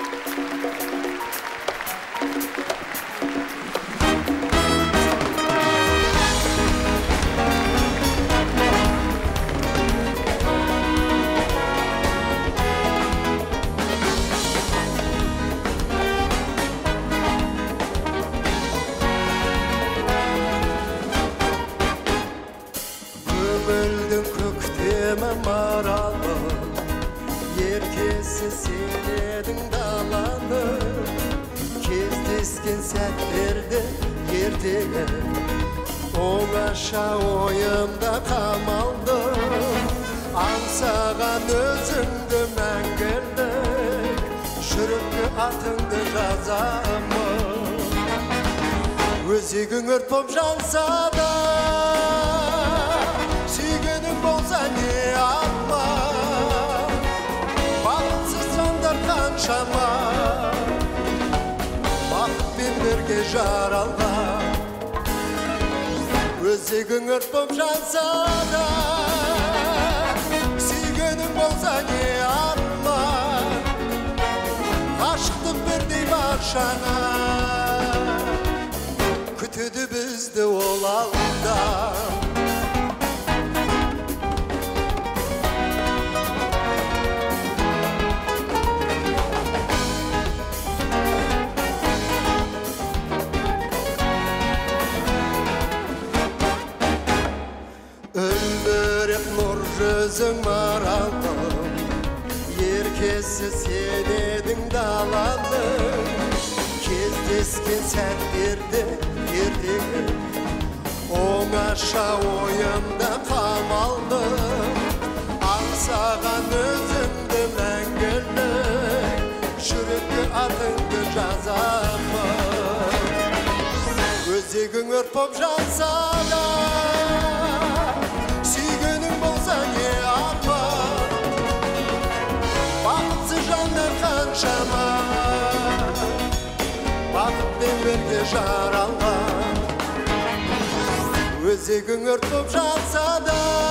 Maralı yerkesi seyredin dalanı Kezdesken sәттерді ертегі Оңаша ойымда қамалдым Аңсаған өзіңді мәңгілік Жүрекке атыңды жазамын Өзегің өрт боп жанса да Сүйгенің болса не алма Бақытсыз жандар қаншама Бақытпен бірге жаралған Өзегің өрт боп жанса да Сүйгенің болса не алма Ғашықтық бірдей баршаңа Күтеді бізді ол алда Өлбірек нұр жүзің маралым Еркесі сен едің даланың Кездескен сәттерді ертегі Оңаша ойымда қамалдым Аңсаған өзіңді мәңгілік Жүрекке атыңды жазамын Өзегің өрт боп жанса да Сүйгенің болса не апа Бақытсыз жандар қаншама Бақытпен бірге жаралған Өзегің өрт боп жанса да